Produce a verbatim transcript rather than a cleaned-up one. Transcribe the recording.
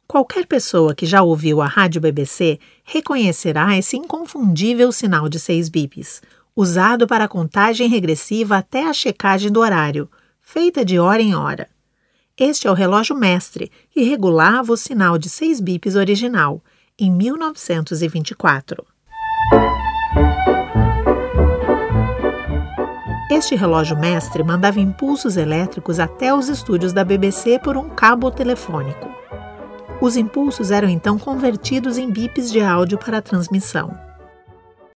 Qualquer pessoa que já ouviu a rádio B B C reconhecerá esse inconfundível sinal de seis bips, usado para a contagem regressiva até a checagem do horário, feita de hora em hora. Este é o relógio mestre, que regulava o sinal de seis bips original, em mil novecentos e vinte e quatro. Este relógio mestre mandava impulsos elétricos até os estúdios da B B C por um cabo telefônico. Os impulsos eram então convertidos em bips de áudio para a transmissão.